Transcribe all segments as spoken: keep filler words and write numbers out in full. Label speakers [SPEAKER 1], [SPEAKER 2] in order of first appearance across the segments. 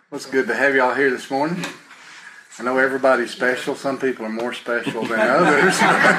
[SPEAKER 1] Well, it's good to have you all here this morning. I know everybody's special. Some people are more special than others.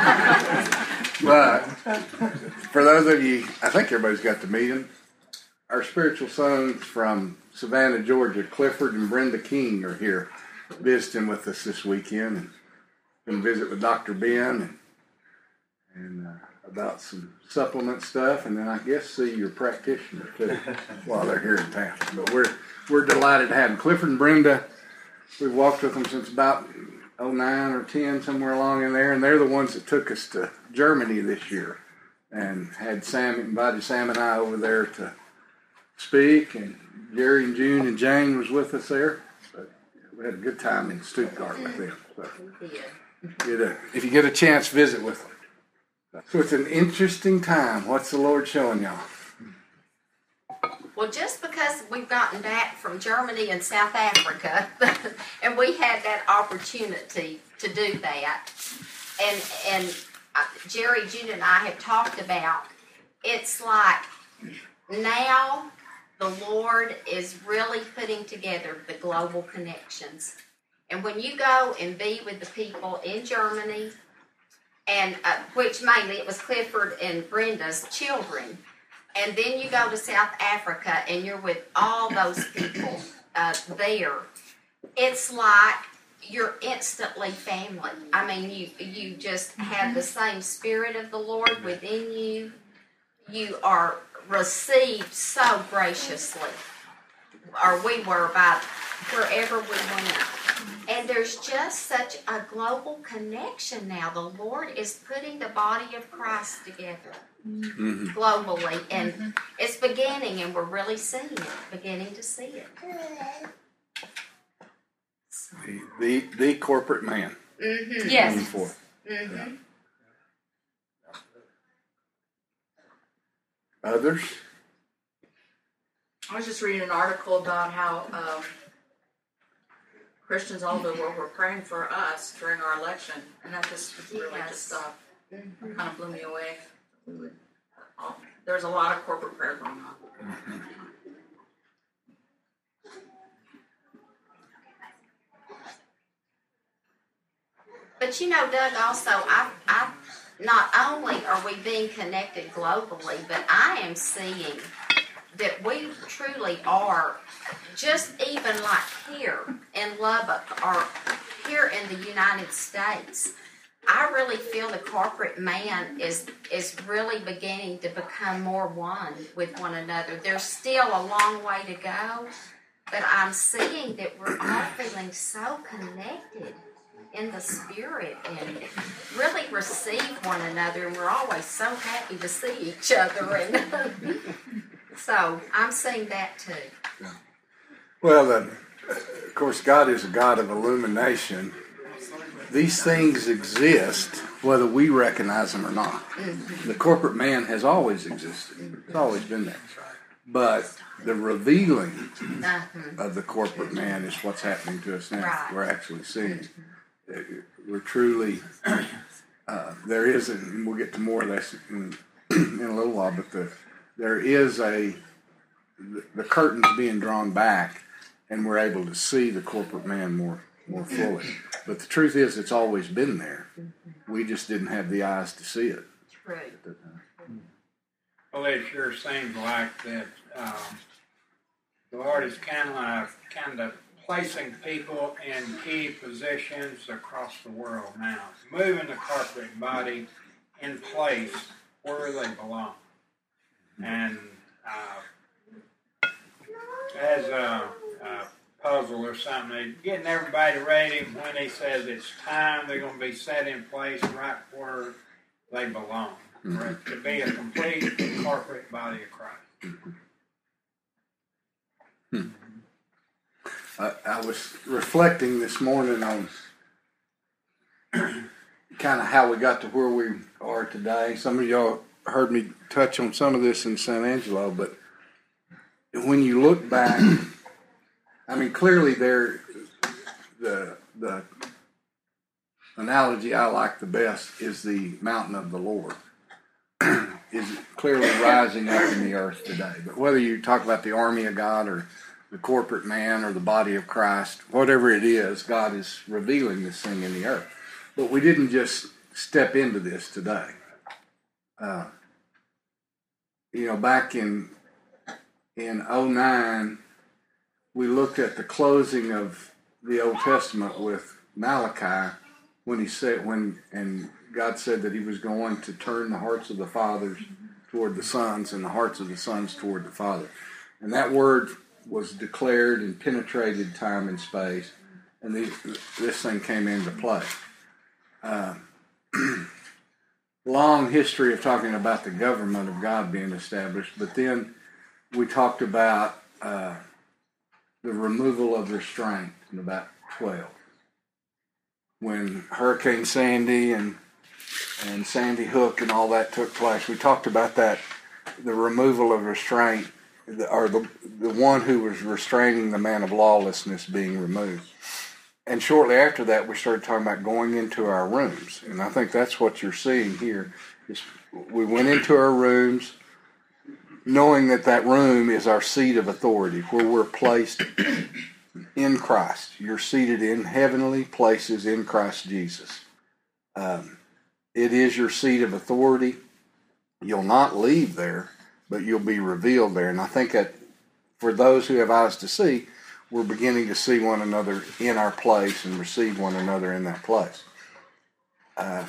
[SPEAKER 1] But for those of you, I think everybody's got to meet them. Our spiritual sons from Savannah, Georgia, Clifford and Brenda King, are here visiting with us this weekend. And going to visit with Doctor Ben and, and uh, about some supplement stuff, and then I guess see your practitioner too while they're here in town. But we're we're delighted to have them. Clifford and Brenda, we've walked with them since about oh nine or ten, somewhere along in there, and they're the ones that took us to Germany this year and had Sam, invited Sam and I over there to speak, and Jerry and June and Jane was with us there. But we had a good time in Stuttgart with them. So get a, if you get a chance, visit with them. So it's an interesting time. What's the Lord showing y'all?
[SPEAKER 2] Well, just because we've gotten back from Germany and South Africa, and we had that opportunity to do that, and and uh, Jerry, June, and I have talked about, it's like now the Lord is really putting together the global connections. And when you go and be with the people in Germany, and uh, which mainly it was Clifford and Brenda's children, and then you go to South Africa and you're with all those people uh, there, it's like you're instantly family. I mean, you you just have the same Spirit of the Lord within you. You are received so graciously, or we were, by wherever we went. And there's just such a global connection now. The Lord is putting the body of Christ together mm-hmm. globally, and mm-hmm. it's beginning, and we're really seeing it, beginning to see it.
[SPEAKER 1] The the, the corporate man.
[SPEAKER 2] Mm-hmm.
[SPEAKER 3] Yes.
[SPEAKER 2] Mm-hmm.
[SPEAKER 1] Yeah. Others?
[SPEAKER 3] I was just reading an article about how um, Christians all over the world were praying for us during our election, and that just really yes. just uh, mm-hmm. kind of blew me away. We would, uh, there's a lot of corporate prayer going on.
[SPEAKER 1] Mm-hmm.
[SPEAKER 2] But you know, Doug, also, I, I, not only are we being connected globally, but I am seeing that we truly are, just even like here in Lubbock or here in the United States, I really feel the corporate man is is really beginning to become more one with one another. There's still a long way to go, but I'm seeing that we're all feeling so connected in the Spirit and really receive one another, and we're always so happy to see each other. And so I'm seeing that too.
[SPEAKER 1] Yeah. Well, the, of course, God is a God of illumination. These things exist whether we recognize them or not. Mm-hmm. The corporate man has always existed. It's always been there. But the revealing uh-huh. of the corporate man is what's happening to us now. Right. We're actually seeing it. We're truly, uh, there is, a, and we'll get to more of this in, in a little while, but the, there is a, the, the curtain's being drawn back, and we're able to see the corporate man more, more fully. But the truth is, it's always been there. We just didn't have the eyes to see it.
[SPEAKER 2] Right.
[SPEAKER 4] Well, it sure seems like that um, the Lord is kind of, kind of placing people in key positions across the world now, moving the corporate body in place where they belong. And uh, as a, a puzzle or something, getting everybody ready when he says it's time, they're going to be set in place right where they belong, mm-hmm. to be a complete corporate body of Christ.
[SPEAKER 1] Hmm. I, I was reflecting this morning on kind of how we got to where we are today. Some of y'all heard me touch on some of this in San Angelo, but when you look back, I mean, clearly there, the the analogy I like the best is the mountain of the Lord is clearly rising up in the earth today. But whether you talk about the army of God or the corporate man or the body of Christ, whatever it is, God is revealing this thing in the earth. But we didn't just step into this today. Uh, you know, back in in oh nine, we looked at the closing of the Old Testament with Malachi when he said when and God said that he was going to turn the hearts of the fathers toward the sons and the hearts of the sons toward the father. And that word was declared and penetrated time and space, and these, this thing came into play. Uh, long history of talking about the government of God being established, but then we talked about uh, the removal of restraint in about twelve. When Hurricane Sandy and and Sandy Hook and all that took place, we talked about that, the removal of restraint, or the, the one who was restraining the man of lawlessness being removed. And shortly after that, we started talking about going into our rooms. And I think that's what you're seeing here. Is we went into our rooms knowing that that room is our seat of authority, where we're placed in Christ. You're seated in heavenly places in Christ Jesus. Um, it is your seat of authority. You'll not leave there, but you'll be revealed there. And I think that for those who have eyes to see, we're beginning to see one another in our place and receive one another in that place. Uh,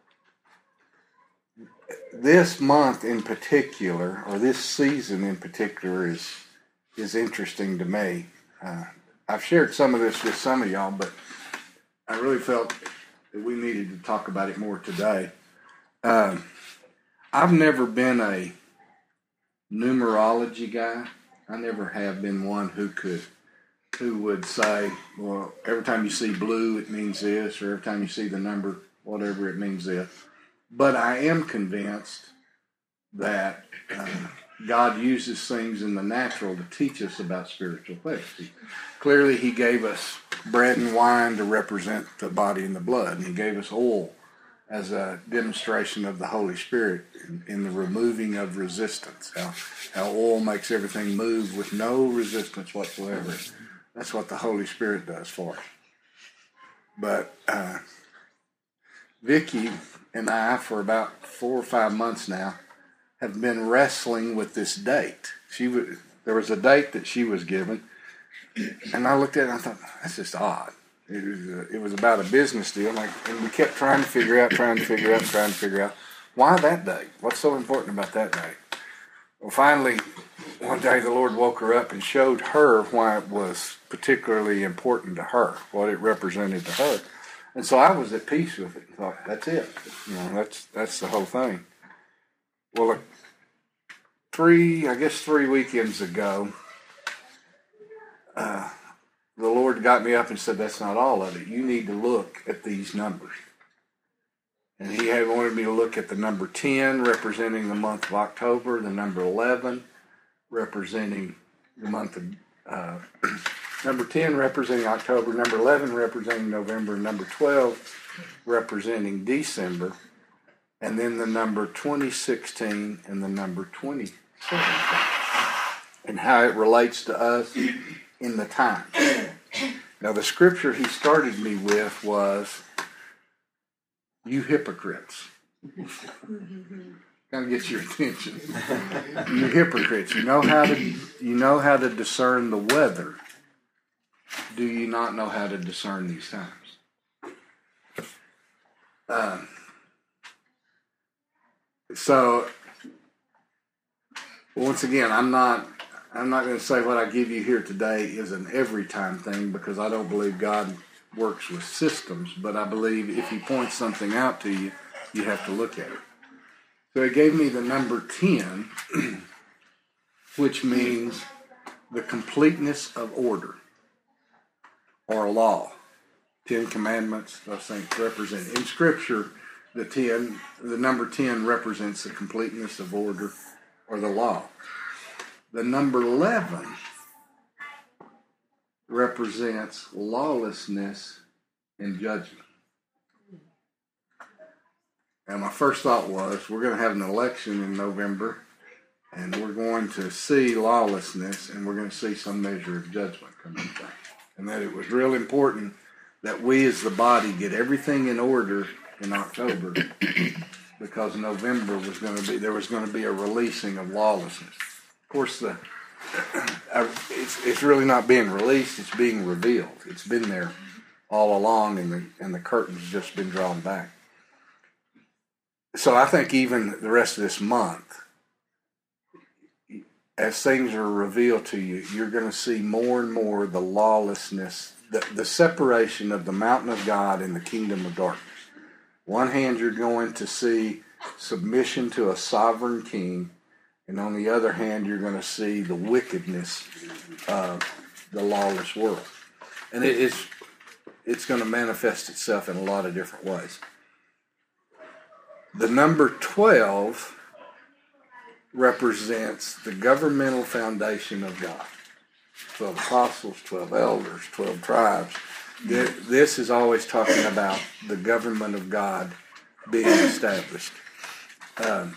[SPEAKER 1] this month in particular, or this season in particular, is is interesting to me. Uh, I've shared some of this with some of y'all, but I really felt that we needed to talk about it more today. Um, I've never been a numerology guy. I never have been one who could, who would say, well, every time you see blue, it means this, or every time you see the number, whatever, it means this. But I am convinced that uh, God uses things in the natural to teach us about spiritual things. He, clearly, He gave us bread and wine to represent the body and the blood, and He gave us oil as a demonstration of the Holy Spirit in, in the removing of resistance. How, how oil makes everything move with no resistance whatsoever. That's what the Holy Spirit does for us. But uh, Vicki and I, for about four or five months now, have been wrestling with this date. She was, there was a date that she was given, and I looked at it and I thought, that's just odd. It was, uh, it was about a business deal, like, and we kept trying to figure out, trying to figure out, trying to figure out, why that date? What's so important about that date? Well, finally, one day the Lord woke her up and showed her why it was particularly important to her, what it represented to her. And so I was at peace with it and thought, that's it. You know, that's that's the whole thing. Well, uh, three, I guess three weekends ago, uh, the Lord got me up and said, that's not all of it. You need to look at these numbers. And He had wanted me to look at the number ten, representing the month of October, the number eleven, representing the month of, uh, number ten representing October, number eleven representing November, number twelve representing December, and then the number twenty sixteen and the number twenty seventeen, and how it relates to us in the time. Now, the scripture he started me with was, you hypocrites. Kind of gets your attention. You hypocrites. You know how to you know how to discern the weather. Do you not know how to discern these times? Um, so once again, I'm not I'm not going to say what I give you here today is an every time thing, because I don't believe God works with systems, but I believe if He points something out to you, you have to look at it. So He gave me the number ten, which means the completeness of order or law. Ten Commandments, those things represent. In Scripture, the ten, the number ten represents the completeness of order or the law. The number eleven represents lawlessness and judgment. And my first thought was, we're going to have an election in November, And we're going to see lawlessness, and we're going to see some measure of judgment coming back. And that it was real important that we as the body get everything in order in October, because November was going to be, there was going to be a releasing of lawlessness. Of course, the it's, it's really not being released, it's being revealed. It's been there all along, and the, and the curtain's just been drawn back. So I think even the rest of this month, as things are revealed to you, you're going to see more and more the lawlessness, the, the separation of the mountain of God and the kingdom of darkness. One hand, you're going to see submission to a sovereign king, and on the other hand, you're going to see the wickedness of the lawless world. And it is, it's going to manifest itself in a lot of different ways. The number twelve represents the governmental foundation of God. twelve apostles, twelve elders, twelve tribes. This is always talking about the government of God being established. Um,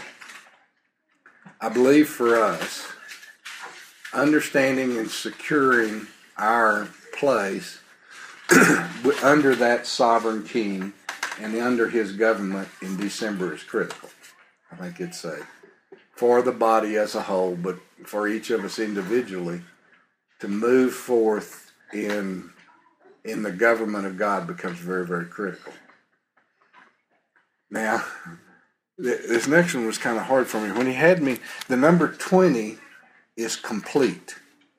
[SPEAKER 1] I believe for us, understanding and securing our place under that sovereign king and under his government in December is critical. I think it's a for the body as a whole, but for each of us individually, to move forth in in the government of God becomes very, very critical. Now, this next one was kind of hard for me. When he had me, the number twenty is complete.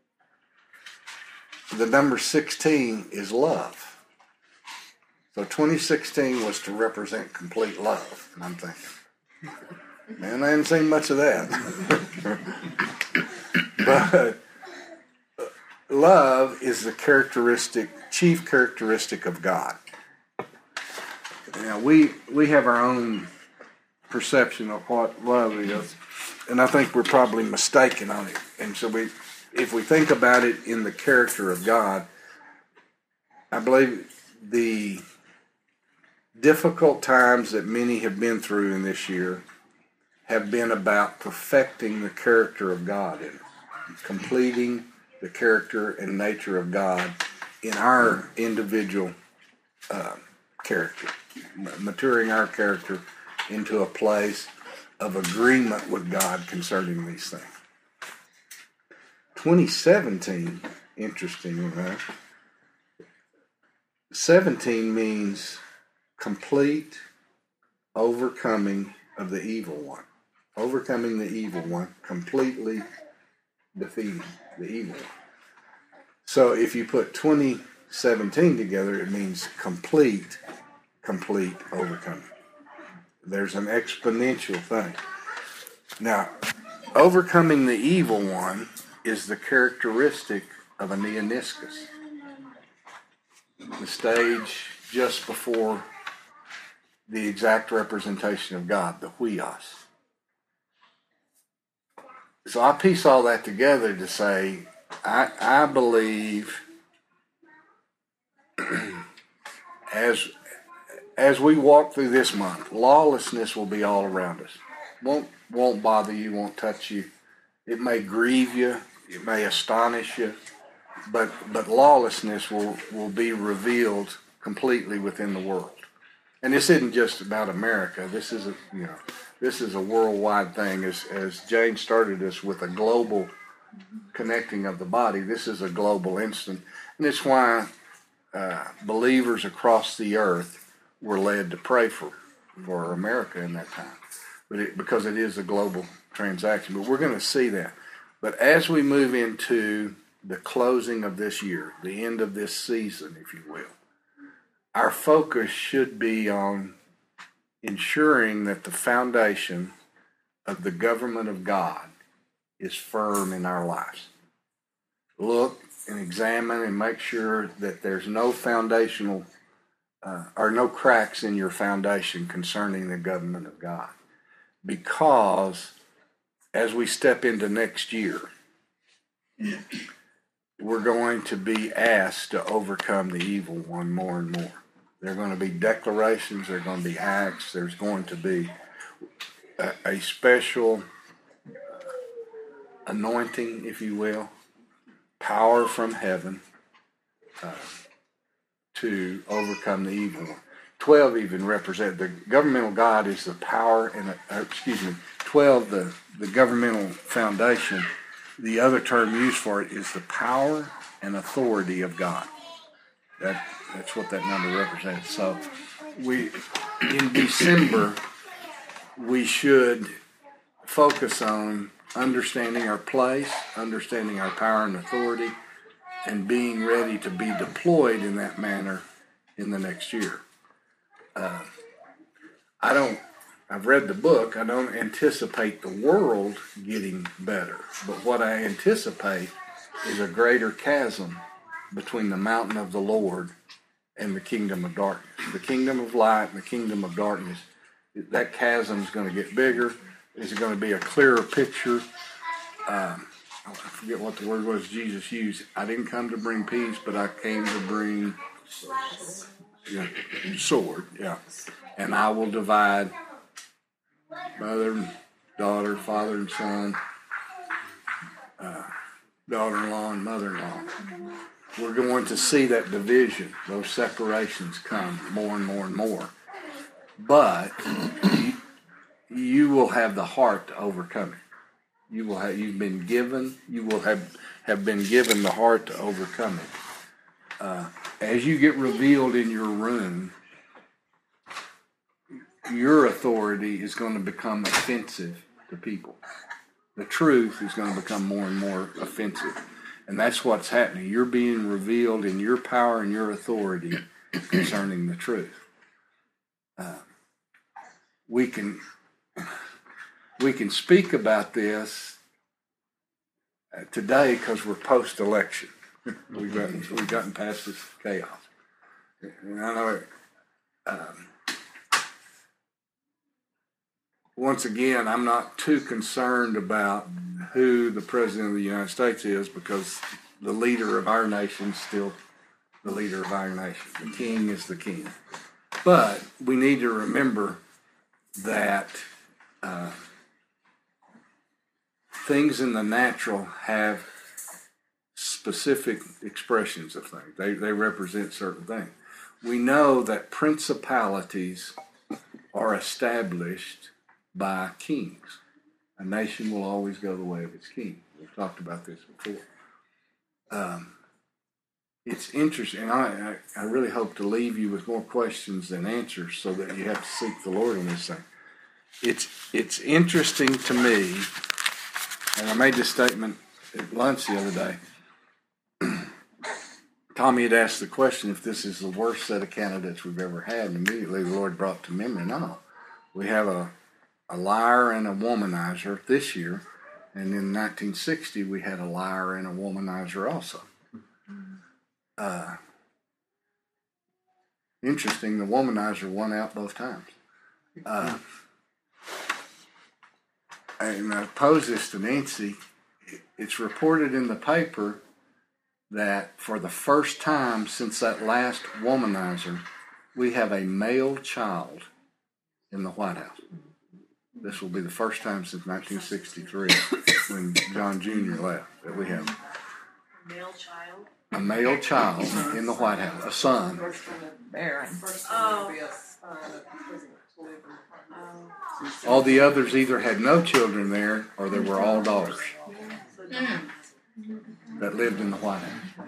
[SPEAKER 1] The number sixteen is love. So twenty sixteen was to represent complete love. And I'm thinking, man, I haven't seen much of that. But love is the characteristic, chief characteristic of God. Now, we, we have our own perception of what love is, and I think we're probably mistaken on it. And so we, if we think about it in the character of God, I believe the difficult times that many have been through in this year have been about perfecting the character of God and completing the character and nature of God in our individual uh, character, maturing our character into a place of agreement with God concerning these things. twenty seventeen, interesting enough, seventeen means complete overcoming of the evil one. Overcoming the evil one, completely defeating the evil one. So if you put twenty seventeen together, it means complete, complete overcoming. There's an exponential thing. Now, overcoming the evil one is the characteristic of a Neoniscus. The stage just before the exact representation of God, the huios. So I piece all that together to say, I, I believe as as we walk through this month, lawlessness will be all around us. Won't won't bother you, won't touch you. It may grieve you, it may astonish you, but but lawlessness will, will be revealed completely within the world. And this isn't just about America. This is a you know this is a worldwide thing. As as Jane started us with a global connecting of the body, this is a global instant, and it's why uh, believers across the earth were led to pray for for America in that time, but it, because it is a global transaction. But we're going to see that. But as we move into the closing of this year, the end of this season, if you will, our focus should be on ensuring that the foundation of the government of God is firm in our lives. Look and examine and make sure that there's no foundational uh, or no cracks in your foundation concerning the government of God. Because as we step into next year, we're going to be asked to overcome the evil one more and more. There are going to be declarations, there are going to be acts, there's going to be a, a special anointing, if you will, power from heaven uh, to overcome the evil one. Twelve even represent the governmental God is the power and uh, excuse me. Twelve the the governmental foundation. The other term used for it is the power and authority of God. That that's what that number represents. So we in December we should focus on understanding our place, understanding our power and authority, and being ready to be deployed in that manner in the next year. Uh, I don't, I've read the book, I don't anticipate the world getting better, but what I anticipate is a greater chasm between the mountain of the Lord and the kingdom of darkness. The kingdom of light and the kingdom of darkness, that chasm is going to get bigger. It's going to be a clearer picture. Um, I forget what the word was Jesus used. I didn't come to bring peace, but I came to bring yeah, sword. Yeah, and I will divide mother and daughter, father and son, uh, daughter-in-law and mother-in-law. We're going to see that division, those separations come more and more and more. But you, you will have the heart to overcome it. You will have. You've been given. You will have have been given the heart to overcome it. Uh, as you get revealed in your room, your authority is going to become offensive to people. The truth is going to become more and more offensive, and that's what's happening. You're being revealed in your power and your authority concerning the truth. Uh, we can. We can speak about this uh, today because we're post-election. we've gotten we've gotten past this chaos. And I know. Um, once again, I'm not too concerned about who the president of the United States is because the leader of our nation is still the leader of our nation. The king is the king. But we need to remember that. Uh, Things in the natural have specific expressions of things. They, they represent certain things. We know that principalities are established by kings. A nation will always go the way of its king. We've talked about this before. Um, it's interesting. I, I, I really hope to leave you with more questions than answers so that you have to seek the Lord on this thing. It's, it's interesting to me. And I made this statement at lunch the other day. Tommy had asked the question if this is the worst set of candidates we've ever had, and immediately the Lord brought to memory, no. We have a, a liar and a womanizer this year, and in nineteen sixty we had a liar and a womanizer also. Uh, interesting, the womanizer won out both times. Uh, And I pose this to Nancy. It's reported in the paper that for the first time since that last womanizer, we have a male child in the White House. This will be the first time since nineteen sixty-three when John Junior left that we have
[SPEAKER 3] Male child?
[SPEAKER 1] a male child in the White House, a son.
[SPEAKER 5] First from the Baron. First
[SPEAKER 3] Oh.
[SPEAKER 5] from the uh, president to live in
[SPEAKER 1] All the others either had no children there or they were all daughters that lived in the White House.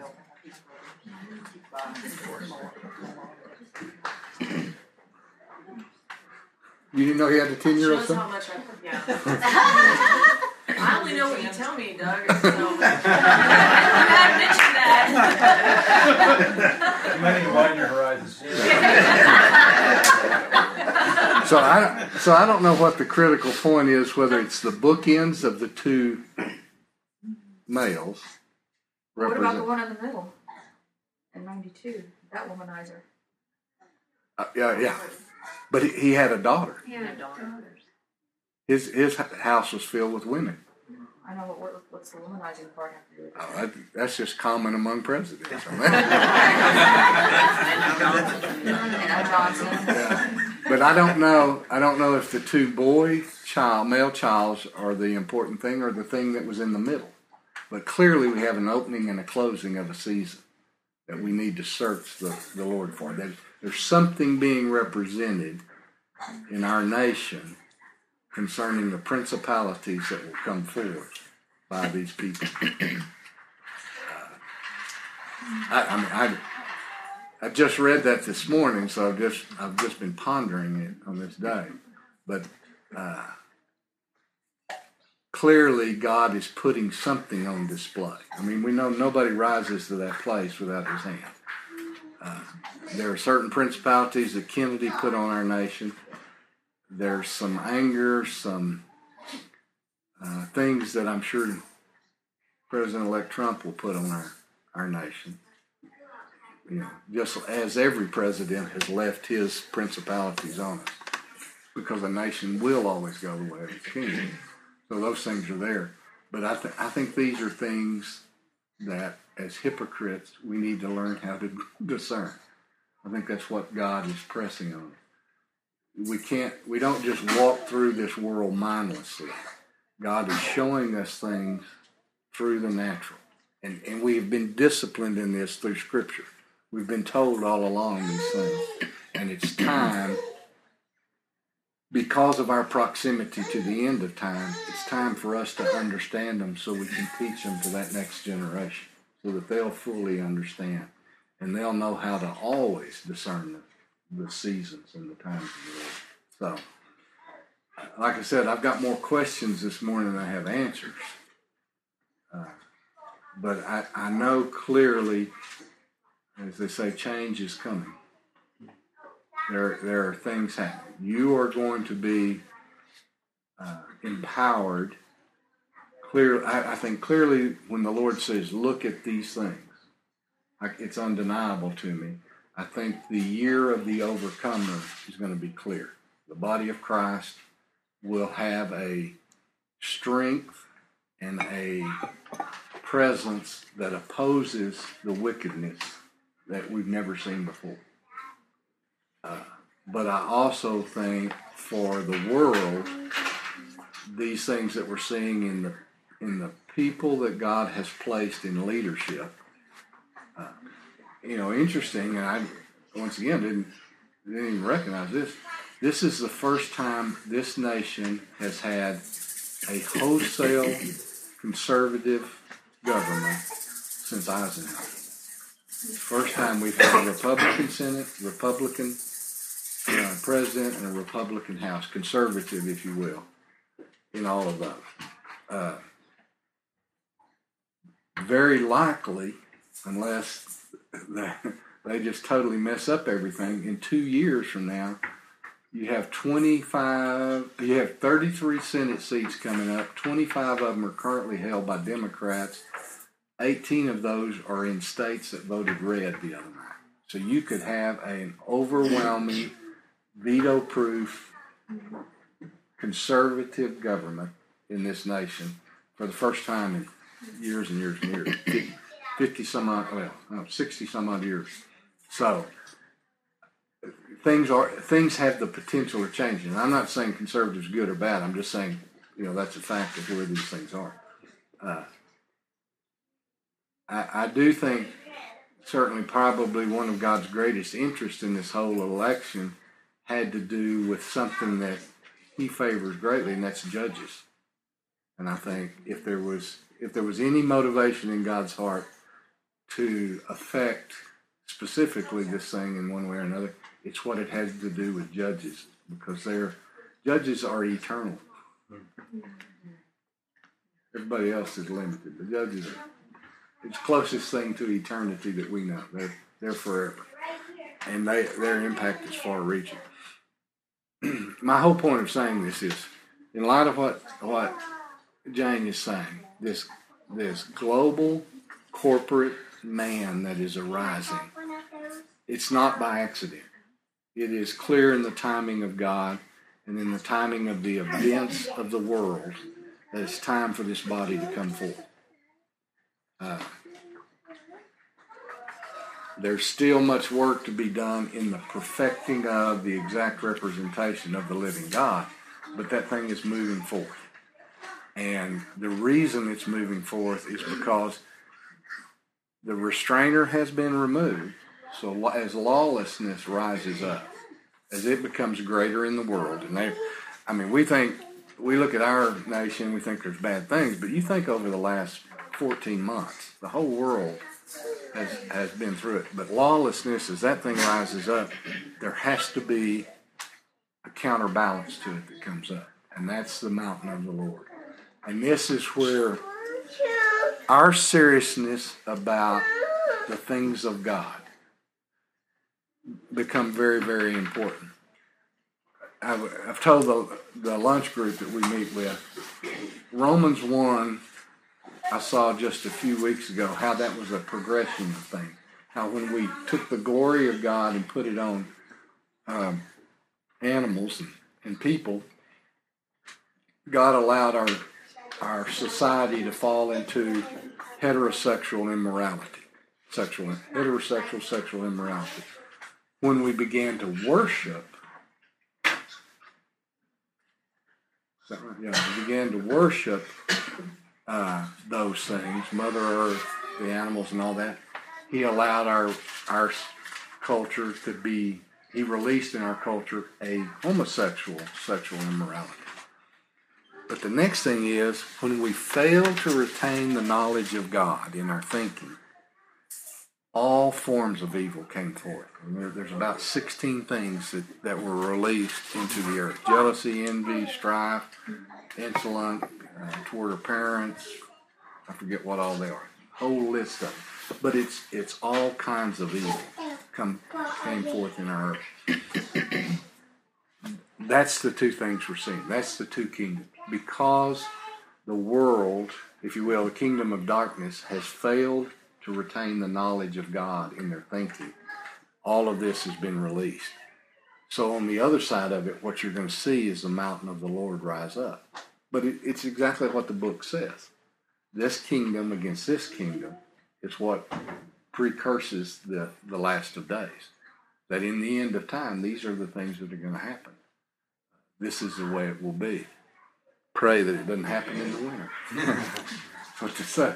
[SPEAKER 1] You didn't know he had a ten-year-old
[SPEAKER 3] Shows how
[SPEAKER 1] son?
[SPEAKER 3] much I, yeah. I only know what you tell me, Doug. So. You hadn't mentioned that.
[SPEAKER 6] You might need to widen your horizons.
[SPEAKER 1] So I, so I don't know what the critical point is, whether it's the bookends of the two males.
[SPEAKER 7] What about the
[SPEAKER 1] represent-
[SPEAKER 7] one in the middle? In ninety-two, that womanizer.
[SPEAKER 1] Uh, yeah, yeah. But he, he had a daughter.
[SPEAKER 7] Yeah,
[SPEAKER 1] His his house was filled with women.
[SPEAKER 7] I know, but what, what's the womanizing part have to do with it?
[SPEAKER 1] Oh, that, that's just common among presidents.
[SPEAKER 7] And Johnson.
[SPEAKER 1] Yeah. but I don't know. I don't know if the two boy child, male childs, are the important thing or the thing that was in the middle. But clearly, we have an opening and a closing of a season that we need to search the, the Lord for. There's, there's something being represented in our nation concerning the principalities that will come forth by these people. uh, I, I mean, I. I just read that this morning, so I've just I've just been pondering it on this day. But uh, clearly, God is putting something on display. I mean, we know nobody rises to that place without His hand. Uh, there are certain principalities that Kennedy put on our nation. There's some anger, some uh, things that I'm sure President-elect Trump will put on our, our nation. You know, just as every president has left his principalities on us, because a nation will always go the way of its king. So those things are there. But I, th- I think these are things that, as hypocrites, we need to learn how to discern. I think that's what God is pressing on. We can't, we don't just walk through this world mindlessly. God is showing us things through the natural. And, and we have been disciplined in this through Scripture. We've been told all along these things. And it's time, because of our proximity to the end of time, it's time for us to understand them so we can teach them to that next generation so that they'll fully understand. And they'll know how to always discern the, the seasons and the times of the Lord. So, like I said, I've got more questions this morning than I have answers. Uh, but I, I know clearly, as they say, change is coming. There, there are things happening. You are going to be uh, empowered. Clear, I, I think clearly when the Lord says, "Look at these things," I, it's undeniable to me. I think the year of the overcomer is going to be clear. The body of Christ will have a strength and a presence that opposes the wickedness that we've never seen before. Uh, but I also think for the world, these things that we're seeing in the in the people that God has placed in leadership, uh, you know, interesting. And I once again didn't didn't even recognize this. This is the first time this nation has had a wholesale conservative government since Eisenhower. First time we've had a Republican Senate, Republican uh, President, and a Republican House, conservative, if you will, in all of those. Uh, very likely, unless they, they just totally mess up everything, in two years from now, you have twenty-five, you have thirty-three Senate seats coming up. twenty-five of them are currently held by Democrats. eighteen of those are in states that voted red the other night. So you could have an overwhelming, veto-proof, conservative government in this nation for the first time in years and years and years. fifty, fifty some odd, well, no, sixty some odd years. So things are things have the potential of changing. I'm not saying conservatives are good or bad. I'm just saying, you know, that's a fact of where these things are. Uh, I, I do think certainly probably one of God's greatest interests in this whole election had to do with something that He favors greatly, and that's judges. And I think if there was if there was any motivation in God's heart to affect specifically this thing in one way or another, it's what it has to do with judges, because they're judges are eternal. Everybody else is limited. The judges are it's the closest thing to eternity that we know. They're they're forever, and they their impact is far-reaching. My whole point of saying this is, in light of what what Jane is saying, this this global corporate man that is arising, it's not by accident. It is clear in the timing of God and in the timing of the events of the world that it's time for this body to come forth. Uh, there's still much work to be done in the perfecting of the exact representation of the living God, but that thing is moving forth. And the reason it's moving forth is because the restrainer has been removed. So as lawlessness rises up, as it becomes greater in the world, and they, I mean, we think, we look at our nation, we think there's bad things, but you think over the last fourteen months, the whole world has, has been through it. But lawlessness, as that thing rises up, there has to be a counterbalance to it that comes up. And that's the mountain of the Lord. And this is where our seriousness about the things of God become very, very important. I've, I've told the, the lunch group that we meet with, Romans one, I saw just a few weeks ago how that was a progression of things. How when we took the glory of God and put it on um, animals and, and people, God allowed our our society to fall into heterosexual immorality, sexual heterosexual sexual immorality. When we began to worship, is that right? Yeah, we began to worship uh, those things, Mother Earth, the animals, and all that. He allowed our our culture to be. He released in our culture a homosexual sexual immorality. But the next thing is, when we fail to retain the knowledge of God in our thinking, all forms of evil came forth. And there, there's about sixteen things that, that were released into the earth. Jealousy, envy, strife, insolence, uh, toward our parents. I forget what all they are. Whole list of them. But it's it's all kinds of evil come came forth in our earth. That's the two things we're seeing. That's the two kingdoms. Because the world, if you will, the kingdom of darkness has failed to retain the knowledge of God in their thinking, all of this has been released. So on the other side of it, what you're going to see is the mountain of the Lord rise up. But it, it's exactly what the book says. This kingdom against this kingdom is what precurses the, the last of days. That in the end of time, these are the things that are going to happen. This is the way it will be. Pray that it doesn't happen in the winter. That's what to say.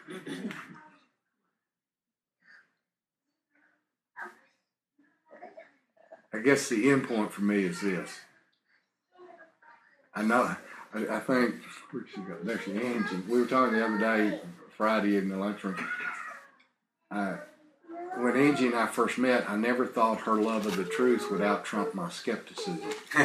[SPEAKER 1] I guess the end point for me is this. I know, I, I think, where'd she go? There she, Angie. We were talking the other day, Friday in the lunchroom. Uh, when Angie and I first met, I never thought her love of the truth would out-trump my skepticism.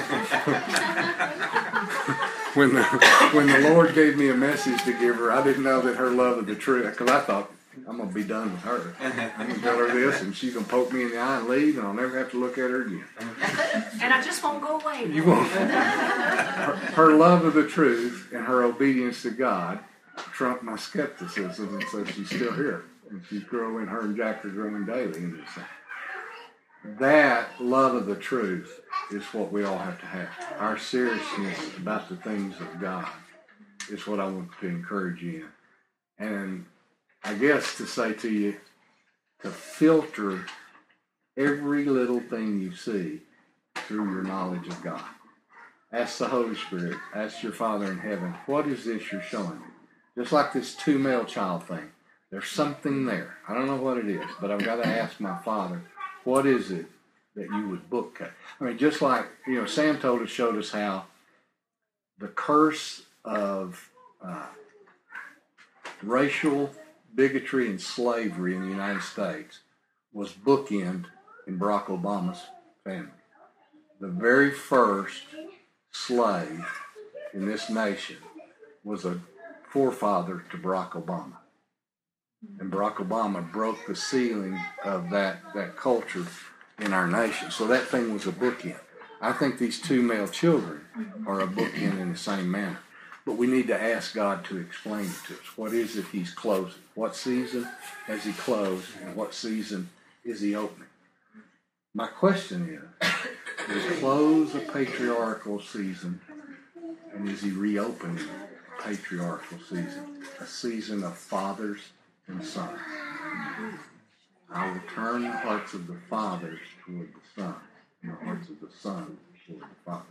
[SPEAKER 1] when, the, when the Lord gave me a message to give her, I didn't know that her love of the truth, because I thought, I'm going to be done with her. I'm going to tell her this, and she's going to poke me in the eye and leave, and I'll never have to look at her again.
[SPEAKER 3] And I just won't go away.
[SPEAKER 1] You won't. Her, her love of the truth and her obedience to God trumped my skepticism, and so she's still here. And she's growing, her and Jack are growing daily in this thing. That love of the truth is what we all have to have. Our seriousness about the things of God is what I want to encourage you in. And I guess to say to you, to filter every little thing you see through your knowledge of God. Ask the Holy Spirit, ask your Father in heaven, what is this you're showing me? Just like this two male child thing. There's something there. I don't know what it is, but I've got to ask my Father, what is it that you would book? I mean, just like, you know, Sam told us, showed us how the curse of uh, racial bigotry and slavery in the United States was bookend in Barack Obama's family. The very first slave in this nation was a forefather to Barack Obama. And Barack Obama broke the ceiling of that, that culture in our nation. So that thing was a bookend. I think these two male children are a bookend in the same manner. But we need to ask God to explain it to us. What is it he's closing? What season has he closed? And what season is he opening? My question is, does he close a patriarchal season, and is he reopening a patriarchal season? A season of fathers and sons. I will turn the hearts of the fathers toward the sons, and the hearts of the sons toward the fathers.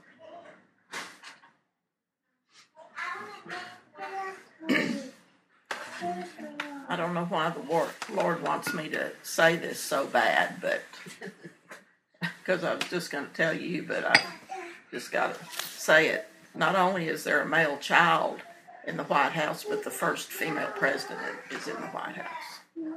[SPEAKER 5] I don't know why the Lord, Lord wants me to say this so bad, but because I was just going to tell you, but I just got to say it. Not only is there a male child in the White House, but the first female president is in the White House.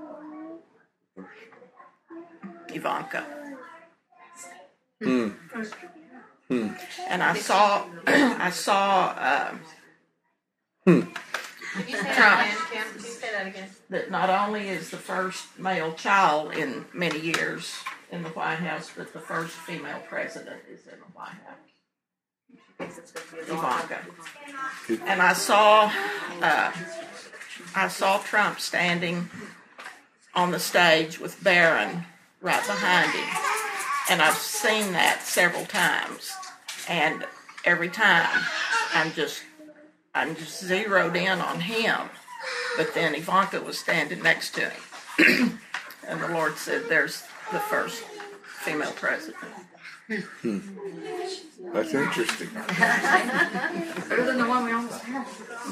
[SPEAKER 5] Ivanka.
[SPEAKER 1] Hmm. Hmm.
[SPEAKER 5] And I saw, I saw um,
[SPEAKER 1] Hmm.
[SPEAKER 2] Could you say that
[SPEAKER 5] Trump.
[SPEAKER 2] again, Kim? Could you say that again?
[SPEAKER 5] that not only is the first male child in many years in the White House, but the first female president is in the White House.
[SPEAKER 3] Thinks it's gonna be a
[SPEAKER 5] Ivanka. And I saw, uh, I saw Trump standing on the stage with Barron right behind him, and I've seen that several times. And every time, I'm just, I'm just zeroed in on him. But then Ivanka was standing next to him, and the Lord said, "There's the first female president."
[SPEAKER 1] Hmm. That's interesting.
[SPEAKER 7] Better than the one we almost had.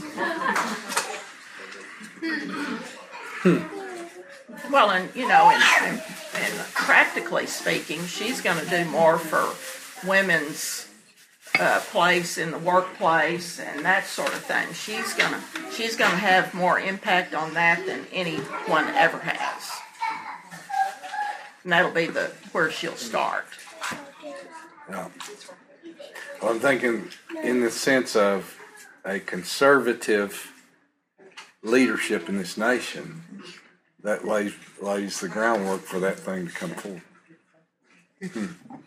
[SPEAKER 5] Well, and you know, and, and, and practically speaking, she's going to do more for women's uh, place in the workplace and that sort of thing. She's gonna she's gonna have more impact on that than anyone ever has, and that'll be the where she'll start.
[SPEAKER 1] Yeah. Well, I'm thinking in the sense of a conservative leadership in this nation that lays lays the groundwork for that thing to come forward. Hmm.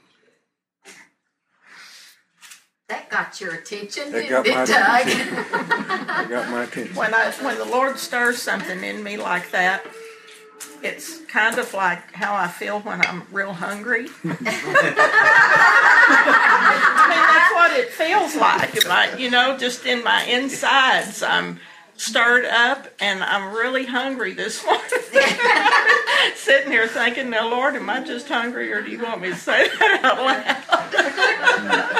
[SPEAKER 2] That got your attention,
[SPEAKER 1] That
[SPEAKER 2] didn't
[SPEAKER 1] got my
[SPEAKER 2] it, Doug?
[SPEAKER 1] attention. That got my attention.
[SPEAKER 5] When I when the Lord stirs something in me like that, it's kind of like how I feel when I'm real hungry. I mean, that's what it feels like. Like, you know, just in my insides, I'm stirred up and I'm really hungry this morning. Sitting here thinking, now, Lord, am I just hungry or do you want me to say that out loud?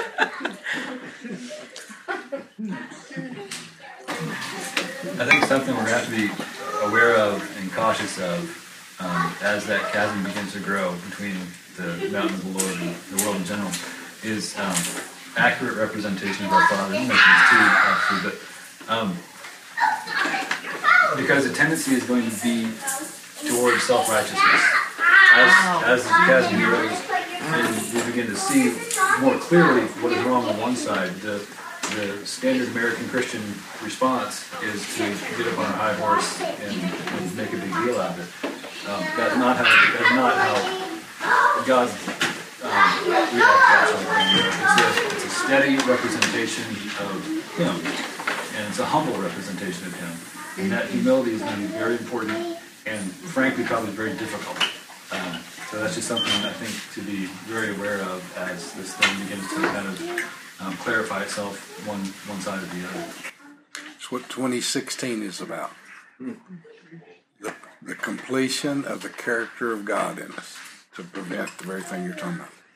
[SPEAKER 6] I think something we're going to have to be aware of and cautious of um, as that chasm begins to grow between the mountain of the Lord and the world in general is um, accurate representation of our Father. You mentioned this too, actually, but um, because the tendency is going to be towards self-righteousness. As, as the chasm grows and we begin to see more clearly what is wrong on one side, the The standard American Christian response is to get up on a high horse and, and make a big deal out of it. Um, that's not how. That's not how God um, reacts to that sort of thing. It's a, it's a steady representation of Him, and it's a humble representation of Him. And that humility is going to be very important, and frankly, probably very difficult. Um, so that's just something I think to be very aware of as this thing begins to kind of Um, clarify itself one one side or the other.
[SPEAKER 1] It's what twenty sixteen is about. The, the completion of the character of God in us to prevent the very thing you're talking about.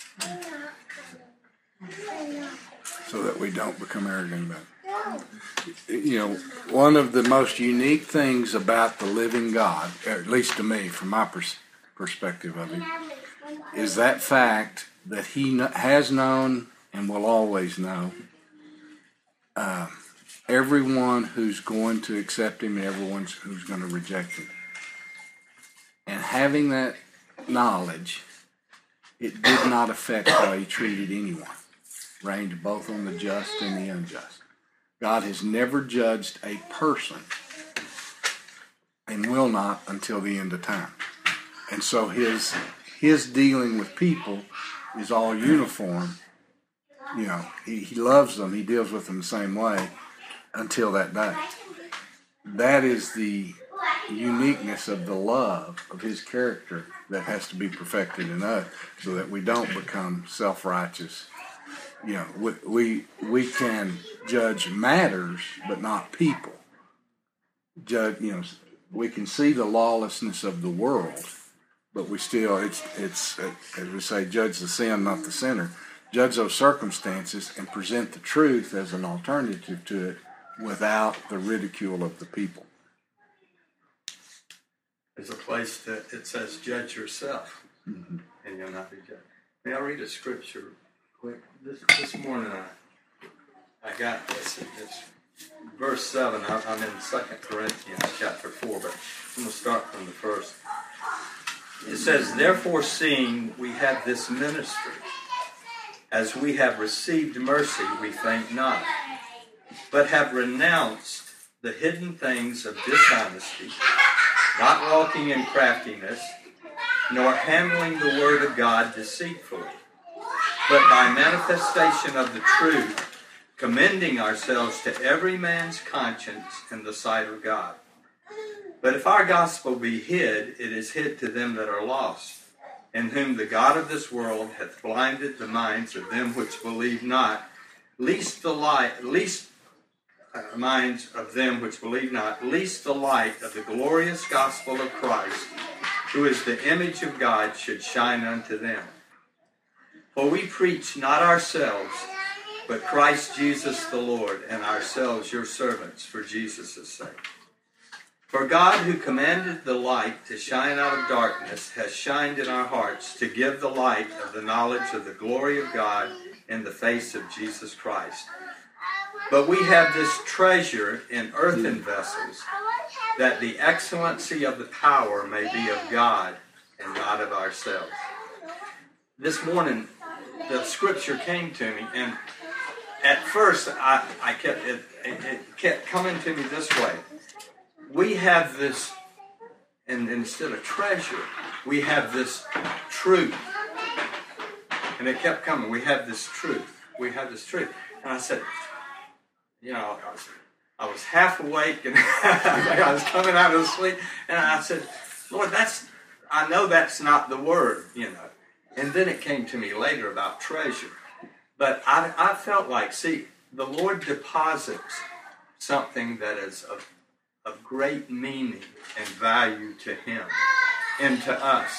[SPEAKER 1] So that we don't become arrogant about it. You know, one of the most unique things about the living God, at least to me, from my pers- perspective of Him, is that fact that He kn- has known and will always know uh, everyone who's going to accept Him and everyone who's going to reject Him. And having that knowledge, it did not affect how He treated anyone. Reigned both on the just and the unjust. God has never judged a person and will not until the end of time. And so His His dealing with people is all uniform. You know, he, he loves them. He deals with them the same way until that day. That is the uniqueness of the love of His character that has to be perfected in us so that we don't become self-righteous. You know, we, we, we can judge matters, but not people. Judge, you know, we can see the lawlessness of the world, but we still, it's, it's, uh, as we say, judge the sin, not the sinner. Judge those circumstances and present the truth as an alternative to it without the ridicule of the people.
[SPEAKER 8] There's a place that it says, judge yourself,
[SPEAKER 1] Mm-hmm.
[SPEAKER 8] and you'll not be judged. May I read a scripture quick? This, this morning I, I got this. It's verse seven. I'm, I'm in Second Corinthians chapter four, but I'm going to start from the first. It says, therefore, seeing we have this ministry, as we have received mercy, we faint not, but have renounced the hidden things of dishonesty, not walking in craftiness, nor handling the word of God deceitfully, but by manifestation of the truth, commending ourselves to every man's conscience in the sight of God. But if our gospel be hid, it is hid to them that are lost, in whom the God of this world hath blinded the minds of them which believe not, lest the light, least uh, minds of them which believe not, lest the light of the glorious gospel of Christ, who is the image of God, should shine unto them. For we preach not ourselves, but Christ Jesus the Lord, and ourselves your servants for Jesus' sake. For God, who commanded the light to shine out of darkness, has shined in our hearts to give the light of the knowledge of the glory of God in the face of Jesus Christ. But we have this treasure in earthen vessels, that the excellency of the power may be of God and not of ourselves. This morning, the scripture came to me, and at first, I, I kept it, it, it kept coming to me this way. We have this, and instead of treasure, we have this truth. And it kept coming. We have this truth. We have this truth. And I said, you know, I was, I was half awake, and I was coming out of sleep, and I said, Lord, that's, I know that's not the word, you know. And then it came to me later about treasure. But I, I felt like, see, the Lord deposits something that is of, of great meaning and value to Him and to us.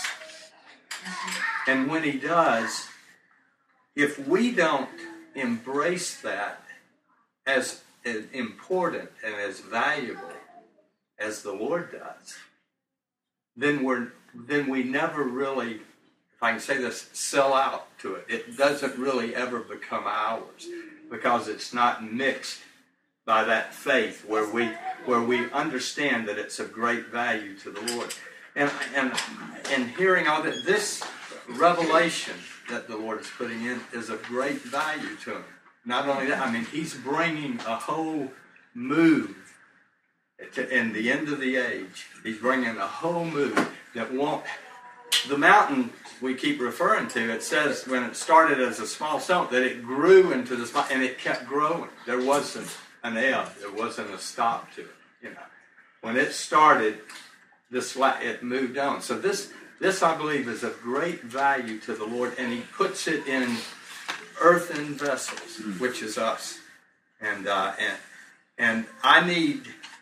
[SPEAKER 8] And when He does, if we don't embrace that as, as important and as valuable as the Lord does, then we're then we never really, if I can say this, sell out to it. It doesn't really ever become ours because it's not mixed by that faith where we where we understand that it's of great value to the Lord. And and and hearing all that, this revelation that the Lord is putting in is of great value to Him. Not only that, I mean, He's bringing a whole move to, in the end of the age. He's bringing a whole move that won't. The mountain we keep referring to, it says when it started as a small stone that it grew into the small, and it kept growing. There wasn't an ebb. There wasn't a stop to it. You know, when it started, this it moved on. So this, this I believe, is of great value to the Lord, and He puts it in earthen vessels, which is us, and uh, and and I need,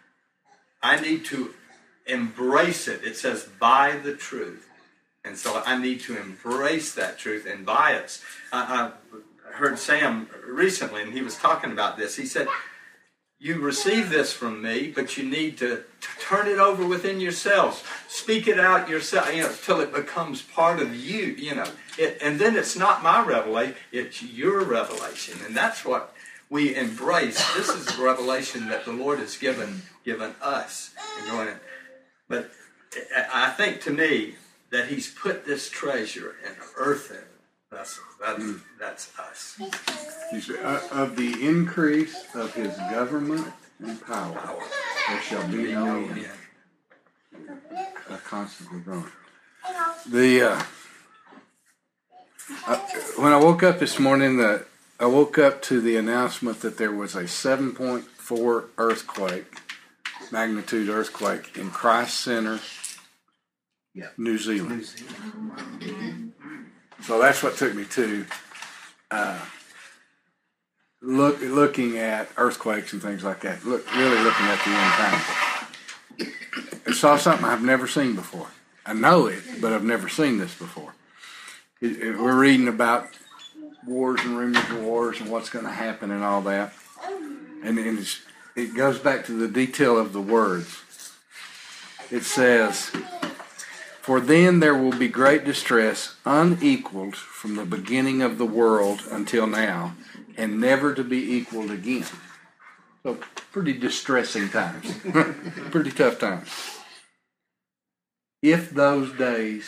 [SPEAKER 8] I need to embrace it. It says by the truth, and so I need to embrace that truth and by it. I, I heard Sam recently, and he was talking about this. He said, you receive this from me, but you need to, to turn it over within yourselves. Speak it out yourself, you know, till it becomes part of you, you know. It, and then it's not my revelation, it's your revelation. And that's what we embrace. This is the revelation that the Lord has given given us. And going in. But I think, to me, that He's put this treasure in earthen vessels. That's, that's us.
[SPEAKER 1] You say, uh, of the increase of His government and power, there shall be no end. Uh, constantly growing. The uh, uh, when I woke up this morning, the I woke up to the announcement that there was a seven point four earthquake, magnitude earthquake in Christ Center,
[SPEAKER 9] Yep.
[SPEAKER 1] New Zealand.
[SPEAKER 9] New Zealand.
[SPEAKER 1] So that's what took me to uh, look looking at earthquakes and things like that. Look, really looking at the end time. I saw something I've never seen before. I know it, but I've never seen this before. It, it, we're reading about wars and rumors of wars and what's going to happen and all that. And, and it's, it goes back to the detail of the words. It says, "For then there will be great distress, unequaled from the beginning of the world until now, and never to be equaled again." So, pretty distressing times. Pretty tough times. If those days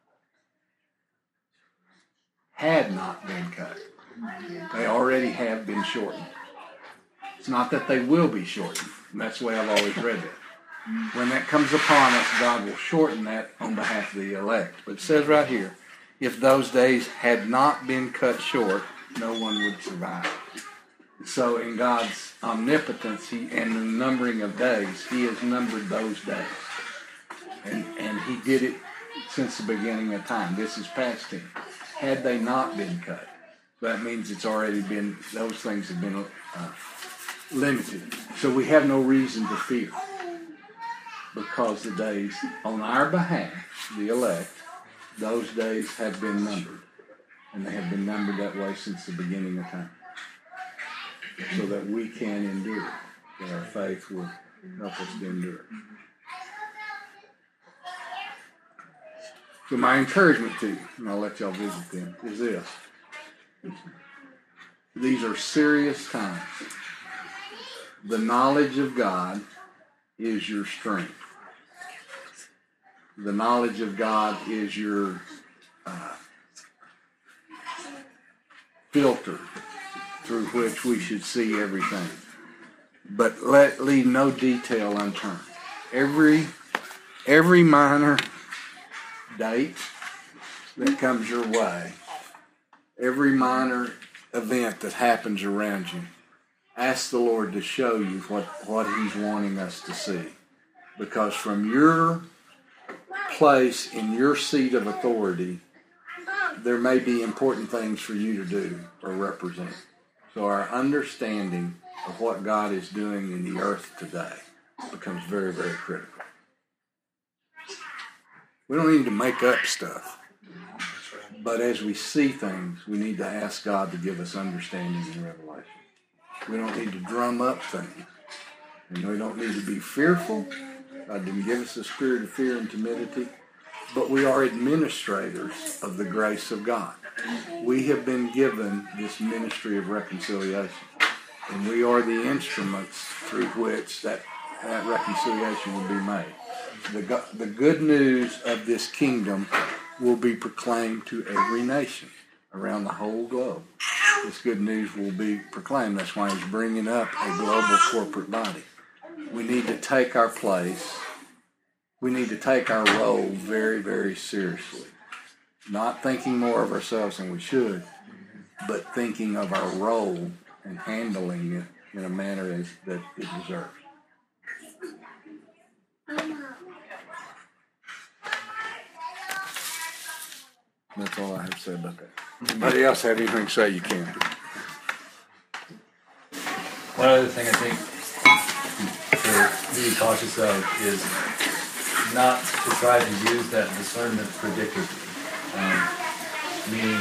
[SPEAKER 1] had not been cut, they already have been shortened. It's not that they will be shortened. And that's the way I've always read it. When that comes upon us, God will shorten that on behalf of the elect. But it says right here, if those days had not been cut short, no one would survive. So in God's omnipotence he, and the numbering of days, he has numbered those days. And, and he did it since the beginning of time. This is past tense. Had they not been cut, that means it's already been, those things have been uh, limited. So we have no reason to fear, because the days on our behalf, the elect, those days have been numbered. And they have been numbered that way since the beginning of time. So that we can endure, that our faith will help us to endure. So my encouragement to you, and I'll let y'all visit them, is this. These are serious times. The knowledge of God is your strength. The knowledge of God is your uh, filter through which we should see everything. But let leave no detail unturned. Every every minor date that comes your way, every minor event that happens around you, ask the Lord to show you what, what he's wanting us to see. Because from your place in your seat of authority, there may be important things for you to do or represent. So our understanding of what God is doing in the earth today becomes very, very critical. We don't need to make up stuff. But as we see things, we need to ask God to give us understanding and revelation. We don't need to drum up things. And we don't need to be fearful. God didn't give us a spirit of fear and timidity. But we are administrators of the grace of God. We have been given this ministry of reconciliation. And we are the instruments through which that, that reconciliation will be made. The, the good news of this kingdom will be proclaimed to every nation around the whole globe. This good news will be proclaimed. That's why he's bringing up a global corporate body. We need to take our place. We need to take our role very, very seriously. Not thinking more of ourselves than we should, but thinking of our role and handling it in a manner as, that it deserves. That's all I have to say about that. Anybody else have anything to say, you can.
[SPEAKER 6] One other thing I think to be cautious of is not to try to use that discernment predictively. Um, meaning,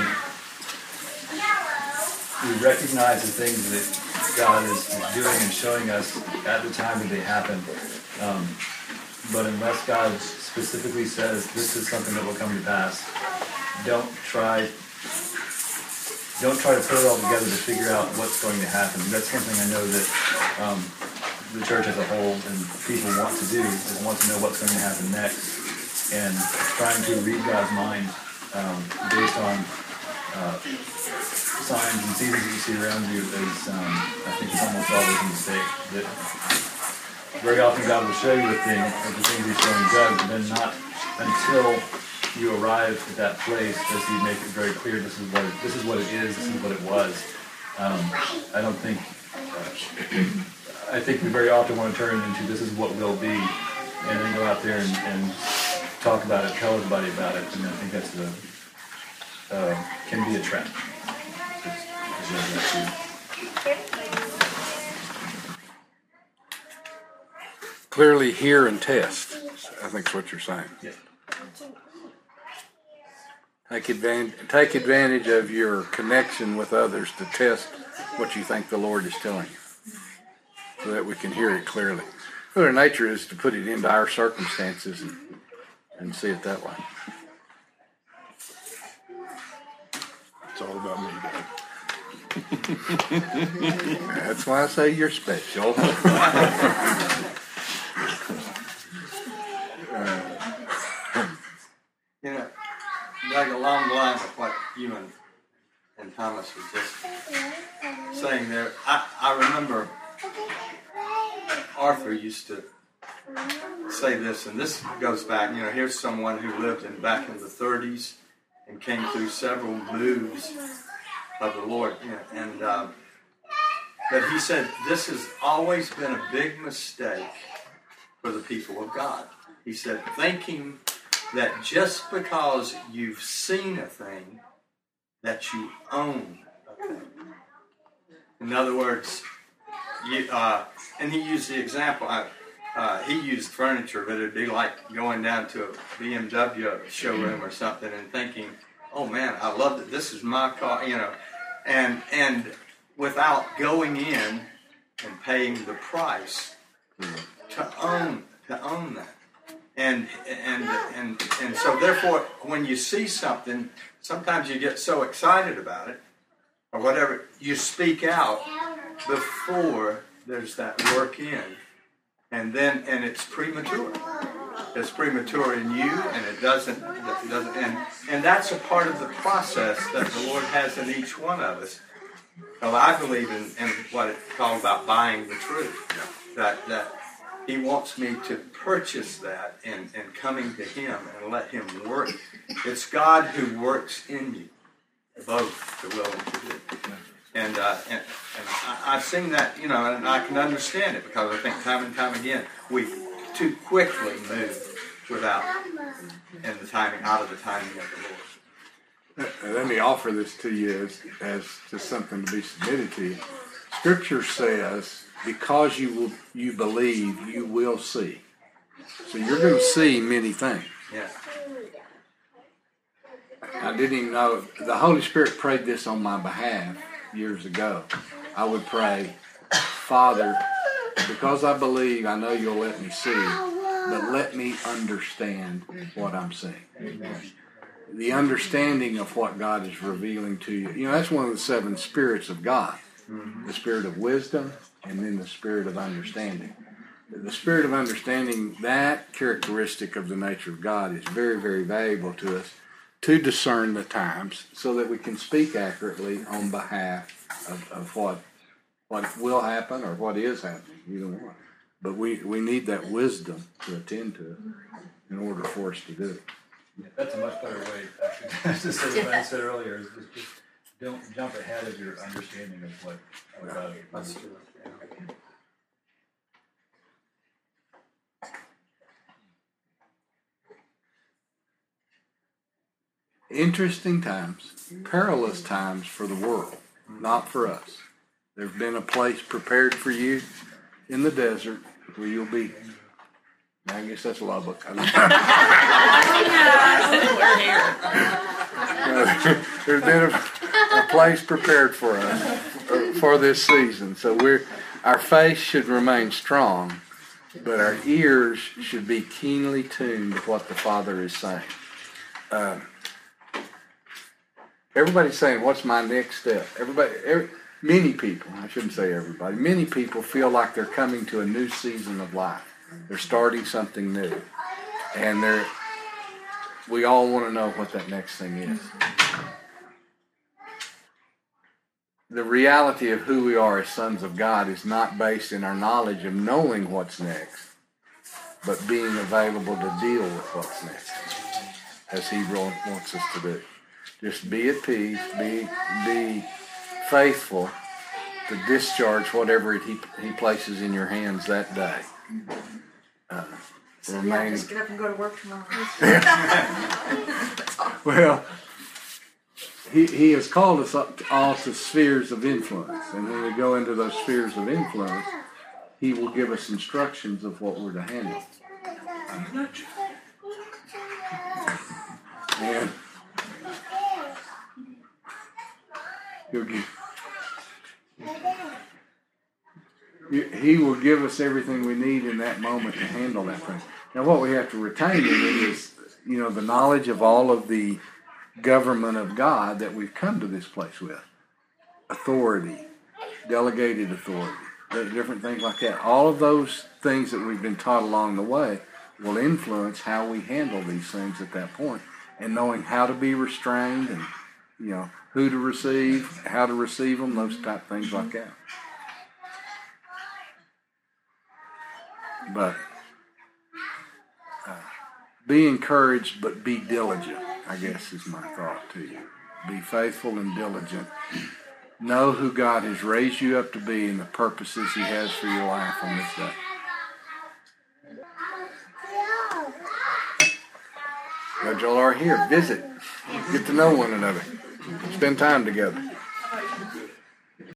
[SPEAKER 6] we recognize the things that God is doing and showing us at the time that they happen. Um, but unless God specifically says this is something that will come to pass, don't try don't try to put it all together to figure out what's going to happen. That's something I know that um, the church as a whole and people want to do, is want to know what's going to happen next. And trying to read God's mind um, based on uh, signs and seasons that you see around you is, um, I think, is almost always a mistake. That very often God will show you a thing, or the things he's showing Doug, but then not until you arrive at that place does he make it very clear this is what it, this is what it is, this is what it was. Um, I don't think, uh, I think we very often want to turn it into this is what will be, and then go out there and, and talk about it, tell everybody about it, and I think that's the, uh, can be a trap. It's,
[SPEAKER 1] Clearly hear and test, I think is what you're saying.
[SPEAKER 6] Yeah.
[SPEAKER 1] Take advantage, take advantage of your connection with others to test what you think the Lord is telling you, so that we can hear it clearly. Mother Nature is to put it into our circumstances and, and see it that way.
[SPEAKER 9] It's all about me, Dad.
[SPEAKER 1] That's why I say you're special.
[SPEAKER 8] You know, like along the lines of what you and, and Thomas were just saying there, I, I remember Arthur used to say this, and this goes back, you know, here's someone who lived in back in the thirties and came through several moves of the Lord, you know, and uh, but he said this has always been a big mistake for the people of God. He said, thinking that just because you've seen a thing, that you own a thing. In other words, you, uh, and he used the example, uh, uh, he used furniture, but it'd be like going down to a B M W showroom or something and thinking, oh man, I love it, this is my car, you know, and and without going in and paying the price to own to own that. And and and and so therefore, when you see something, sometimes you get so excited about it, or whatever, you speak out before there's that work in, and then and it's premature. It's premature in you, and it doesn't it doesn't and and that's a part of the process that the Lord has in each one of us. Well, I believe in, in what it's called about buying the truth. That that He wants me to purchase that and, and coming to Him and let Him work. It's God who works in you, both the will and to do. And, uh, and, and I, I've seen that, you know, and I can understand it because I think time and time again we too quickly move without and the timing out of the timing of the Lord.
[SPEAKER 1] Let me offer this to you as, as just something to be submitted to you. Scripture says, because you will, you believe, you will see. So you're going to see many things.
[SPEAKER 8] Yeah.
[SPEAKER 1] I didn't even know. The Holy Spirit prayed this on my behalf years ago. I would pray, Father, because I believe, I know you'll let me see, but let me understand what I'm seeing. The understanding of what God is revealing to you. You know, that's one of the seven spirits of God. The spirit of wisdom, and then the spirit of understanding. The spirit of understanding, that characteristic of the nature of God is very, very valuable to us to discern the times so that we can speak accurately on behalf of, of what what will happen or what is happening, either one. But we, we need that wisdom to attend to it in order for us to do it.
[SPEAKER 6] Yeah, that's a much better way, actually, to say what I said earlier, is just, just don't jump ahead of your understanding of what, what God is.
[SPEAKER 8] That's true.
[SPEAKER 1] Interesting times, perilous times for the world, not for us. There's been a place prepared for you in the desert where you'll be. I guess that's Lubbock. I don't know. There's been a, a place prepared for us for this season. So we're our faith should remain strong, but our ears should be keenly tuned to what the Father is saying. Uh, everybody's saying, "What's my next step?" Everybody, every, many people. I shouldn't say everybody. Many people feel like they're coming to a new season of life. They're starting something new, and they're. We all want to know what that next thing is. The reality of who we are as sons of God is not based in our knowledge of knowing what's next, but being available to deal with what's next, as He wants us to do. Just be at peace, be be faithful to discharge whatever He He places in your hands that day. Uh,
[SPEAKER 7] So yeah, just get up and go to work tomorrow.
[SPEAKER 1] Well, he, he has called us up to all to spheres of influence. And when we go into those spheres of influence, He will give us instructions of what we're to handle. And he'll give, he will give us everything we need in that moment to handle that thing. Now, what we have to retain in it is, you know, the knowledge of all of the government of God that we've come to this place with. Authority, delegated authority, different things like that. All of those things that we've been taught along the way will influence how we handle these things at that point. And knowing how to be restrained and, you know, who to receive, how to receive them, those type things like that. But uh, be encouraged, but be diligent, I guess is my thought to you. Be faithful and diligent. Know who God has raised you up to be and the purposes He has for your life on this day. Glad y'all are here. Visit. Get to know one another. Spend time together.